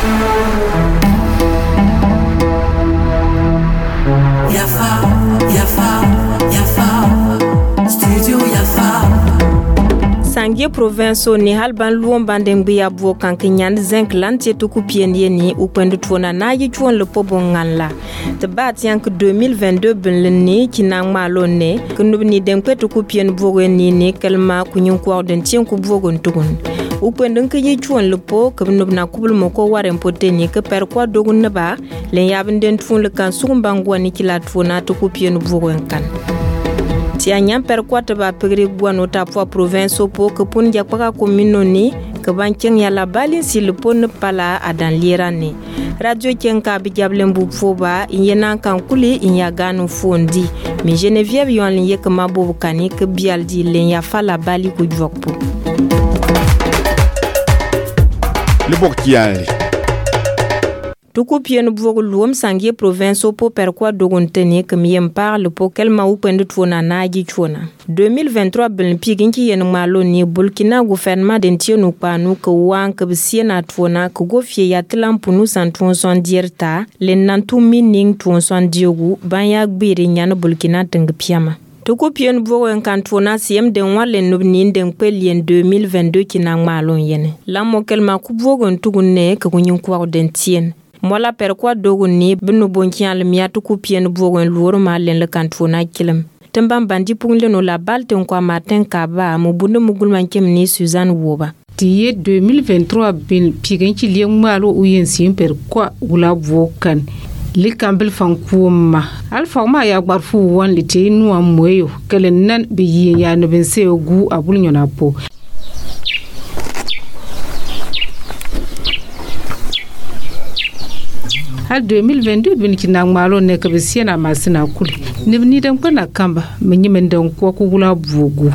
Sangie province ni halban luon bandeng biya bo kankinyan zinc lantie to kupien yeni ukwendu tuona na yi chuon le pobo nganla te bat yank 2022 benleni kinang malone kunubni den kwetu kupien bogo ni kelma kunyun kwa den tien ku bogo ntugun ukwendu ke yi chuon le po kunubna kubul moko waren poteni ke per kwa dogun neba len yabin den tuon le kan sukumbangwa ni kila tuona to kupien bogo nkan si anyam per kwata ba pegri buano ta po province po ke pun ja kwa commune ni ke banchen ya la balin si le pon pala adan lirani radio kenka bi jable mbu foba yena kan kuli inya ganu fondi mi Geneviève yon liye ke mabobu kani ke bialdi len ya fala bali ku jokpo le boktiali Tukupien bvogo luom Sangie province po perkwa dogonteni ke miem parle po kelma upende tuona naji tuona 2023 ben piginki yen malo ni Burkina gouvernement d'entionu panu ke wan ke bisiena tuona ke gofie ya tlampunu santuon son dierta len nantu mining tuon son diogu banya gbiri nyana Burkina tengpiama Tukupien bvogo enkantuona siem den wale nubni den pelien 2022 kina malo yene la mo kelma ku bvogo ntugunne ke kunyin kwa dentien Mola perkwa dogo ni binu bonkian le miatu kupien bogon luoro ma len le kantona kilem tembam bandi pungle no la balte on kwa matin kaba mo bunde mugul mankem ni Suzanne Woba tiye 2023 bin pigenki lieng malo uyen sim perkwa ula vokan li kambel fankuoma alfa ma ya gbarfu wan li te nu amweyo kelen nan bi yin ya no ben se ogu abul nyona po Al 2022 bin kinang malo ne ka bisiena masina kuli ni dan kana kamba menyi mendan ko kugula bugu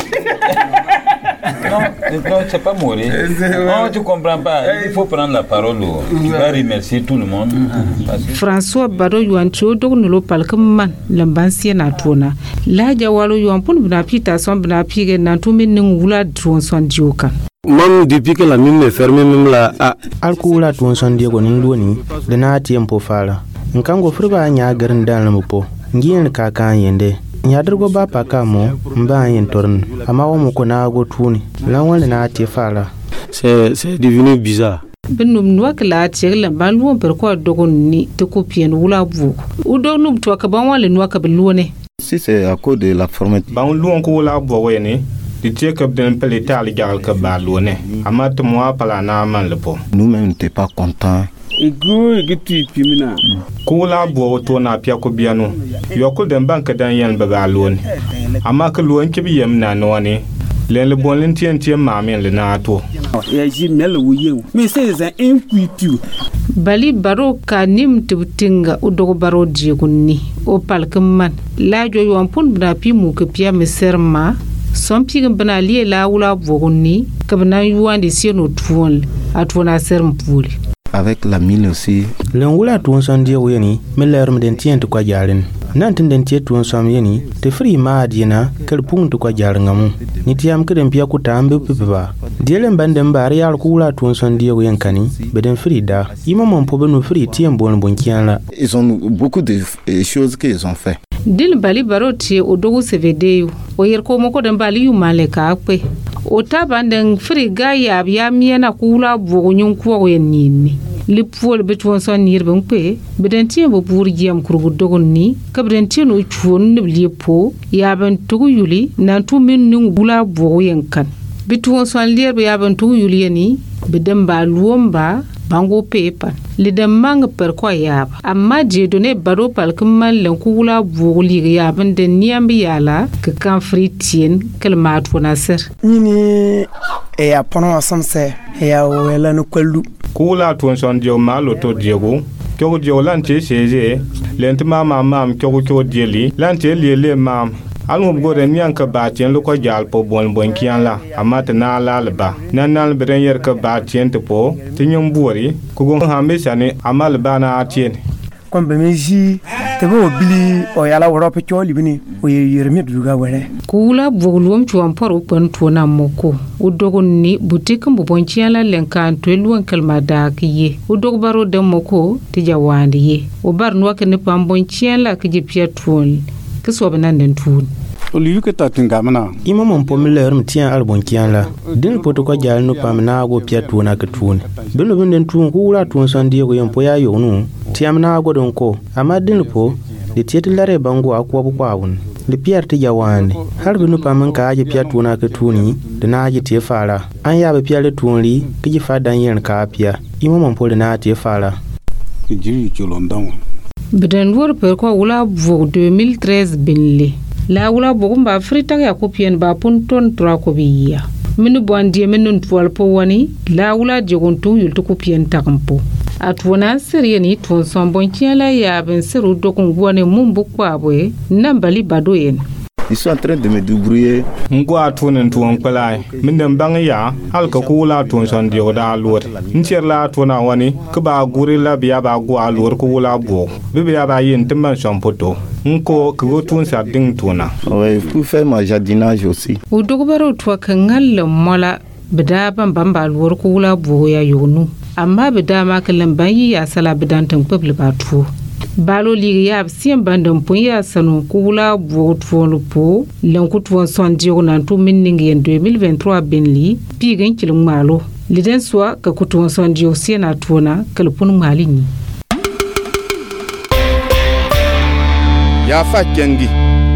Non, c'est pas mourir. Non, tu comprends pas. Il faut prendre la parole. Tu vas remercier tout le monde. François Baro Yuancho Dognulo Palkaman, l'ambansia natona. La Jawalo Yuampun Bnapita, son Bnapig, Nantumin Nula Tron son Dioka. Même depuis que la mine est fermée, même là, alcool à ton son Diego Nindoni, de Natiempo Fala. Nkango Friba Nyagar Ndalamupo, Ngien Kaka Yende. Nyadrugo ba pakamo mba yen torn amawo moko na go tuni lawon na tie fala c'est devenu bizarre benum noak la tie la balwo per ko dogon ni te kopien wula bu u dognum to ka ban wale noak be lone si c'est à cause de la fermeture ban luon ko wula bu wene di tie ka den pelita ali jagal ka ba lone ama to mo pala na man le po nous même n'était pas contents Kula bo to na pia ko biano yokul den banka dan yan ba lon amma ka lon ki biyam na no ne le bon tien ma men le na to ya ji mel wuyen me sai za inquitu bali baro ka nim tutinga udogo baro diegunni o palkman la jo yompun bna pi mu ke pia meserma son pi bna li la wula bogunni ka bna yuande sieno tuon atona serm puli avec la mine aussi. L'angula tuon son Diego yeni, me l'herme d'entien to kwa jaren. Nantin dentie tuon som yeni, te free ma diena, kel pung to kwa jarangamu. Nitiam kedem pia kutambe pipa. Dielen bandem bari al kula tuon son Diego yenkani, beden free da. Ima mon pobe no free tiem bon bonkian. Ils ont beaucoup de choses qu'ils ont fait. Dil bali baroti odogo CVD o yerko moko den bali yumale ka akwe. O tabanden free gaya ya miena kula bogonyon kwa yenni. Li puol betwon son nirbe mpe beden tien bo bur giam kurgu dogon ni kabden tien o chuon ne liepo ya ben tugu yuli nan tu min ning bula bo yenkan betwon son lierbe ya ben tugu yuli ni beden ba luomba bango pepa li dem mang per ko yaba amma je donné baro palkman len kula bo li ya ben den niambi yala ke kan fritien kelmat fona ser ni e ya pono samse e ya wela no kwallu Kula tuon son Diego malo to Diego kyo Diego lante seje lente mama mam kyo dieli lante lele mam alum gore nyan ka batien lo ko jal po bon kian la amata na la ba nanal beren yer ka batien te po tinyum buori ko gon hambe sane amal bana atien kombe meji te bo bili o yala woro pe choli bini o yermi duga were kula bogluom chuan paru pen tuona moko udogon ni boutique mbonchiala lenkan twelwan kalma da kiye udog baro de moko tijawandi ye o barnwa ke ne pambonchiala ke jipia tuon ke sobanan den tuon Liu ke ta tinga mana ima mon pomler mtian albon kianla din poto ko jal no pamna go pia tuona ke tuon bino binden tuon kula tuon sandi go yempo ya yonu tiamna go don ko ama din po de tietlare bango akwa bu kwawun le pier ti jawande har bino pamen ka aje pia tuona ke tuoni de na aje tie fara an ya be pia le tuonli ke ji fa dan yen ka pia ima mon pole na tie fara jiri jolondan biden wor per ko wula vo 2013 binle la wula bogumba frita ya kopien ba punton tra ko biya minu bandi minu twal po wani la wula jogontu yultu kopien takampo atwona serieni ton sombon kiala ya ben seru dokon woni mumbu kwabwe nambali badoyen. Ils sont en train de me débrouiller. Ngwa tunen tuon pelai minden bangya halka kula tun son dio da lor ncher la tuna wani ka ba guri la biya ba gwa lor kula bo biya ba yin timban son poto nko ko tun sa ding tuna. Ouais, pour faire ma jardinage aussi. Udogbaro twa kangal mola bida bamba lor kula bo ya yonu amma bida ma kallan bayi ya sala bidan tan pebli ba tu balo ligi ya sien bandam pon ya sanu kula bo twonu po lanku twon son dio nan tu minningi en 2023 benli pigin kilung malo liden swa ka kutwon son dio siena twona kalpun malini ya fa kengi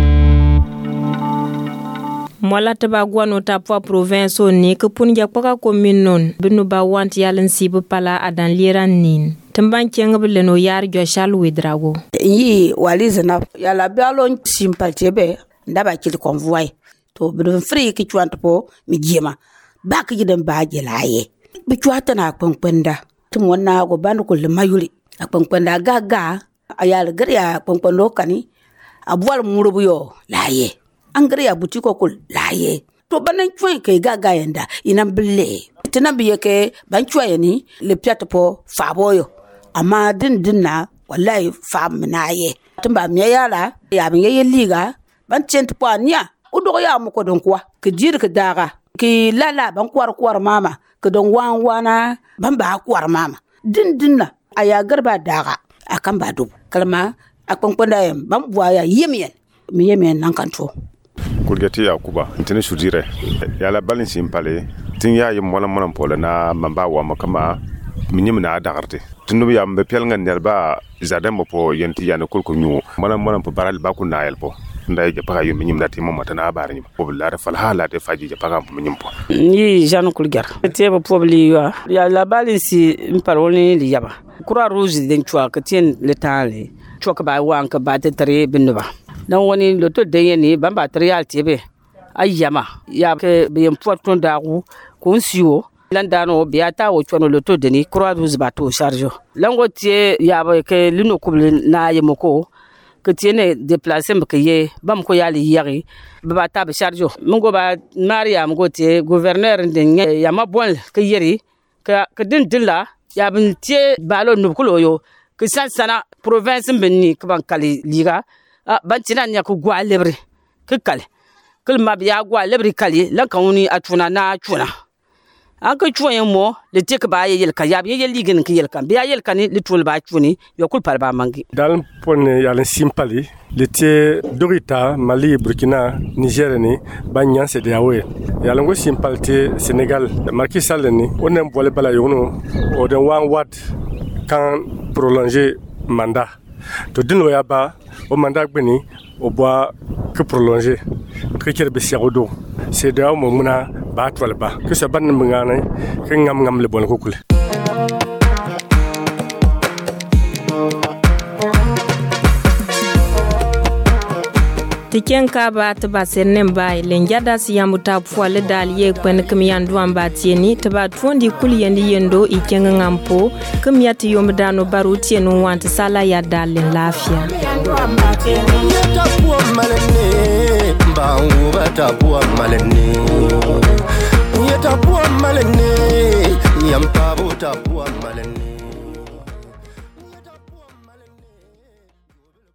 Mwala taba gwano tapwa province ni kupun ya kwaka commune non binu ba want yalen sibu pala adan liran nin tamban kenga bileno yar joshal widrago yi walizna yala bialo simpatebe ndaba kil convoy to bidu free ki chwanto mi jema bak gidan ba jelaye bi chwata na kwankwanda tum wonna go bandu ko le mayuri akwankwanda gaga ayal gariya kwankwondo kani abwal murubu yo laye angre ya butiko kul laye to banan chwen ke gaga yanda inan bille tinan biye ke ban chwen ni le piat po faboyo amma din na wallahi fam naye tumba me yala ya bin ye liga ban cent po anya udo ya mu ko don kwa ke jir ke daga ke lala ban kwar mama ke don wana ban ba kwar mama din na aya garba daga akan ba dubu kalma akon ponda yam ban buaya yemen mi yemen nan kanto kulgeti yakuba ntini sudire yala balance impale tin ya yim wala mon pola na mamba wa makama minyim na dagarte tunu ya mbe pel ngan nerba zadam po yenti yana kulku nyu mon po baral ba ku na yelpo ndai je paga yim minyim dati mo mata na barni po la fal hala de faji je paga po minyim po ni janu kulgar tebe pobli ya la balance imparoni li yaba kura rouge den chwa ka tien le tale chwa ka ba wan ka ba te tre binba dan woni loto de ni bamba trial tebe ayama ya ke bien porton dagu kon siwo landano biata wo chono loto de ni croix rouge bateau charge lango tie ya ba ke lino kubli na yemoko ke tiene déplacer me ke bam ko yali yari ba ta be charge mungo ba mariam go tie gouverneur de yama bon ke yeri ke din dilla ya bin tie balo nukulo yo ke sana province benni ke ban kali liga bantina nya ku gwa lebre kale kulma biya gwa lebre kali la kawuni atuna na tuna an ka chuyen mo le tek ba yel ka ya yel ligin ki yel kan biya yel kan le tul ba tuni yo kul par ba mangi dal pon yalen simpali le tie dorita Mali Burkina Niger ni banyan se de awe yalen go simpalite Senegal Macky Sall ni onem bole bala yono o den wan wat kan prolonger mandat to dino ya ba o mandat gbeni o bois que prolonger que ker be siagodo c'est da mo muna ba twal ba que ça ban ngana que ngam le bon ko kule tiken ka ba ta ba sennen ba len jada si yamuta fuale dal ye kwen kem yandu amba tieni ta ba tuondi kuli yendi yendo iken ngampo kem yati yomdano baru tienu want sala ya dal lafia yeta puwa malene yam pabo ta puwa malene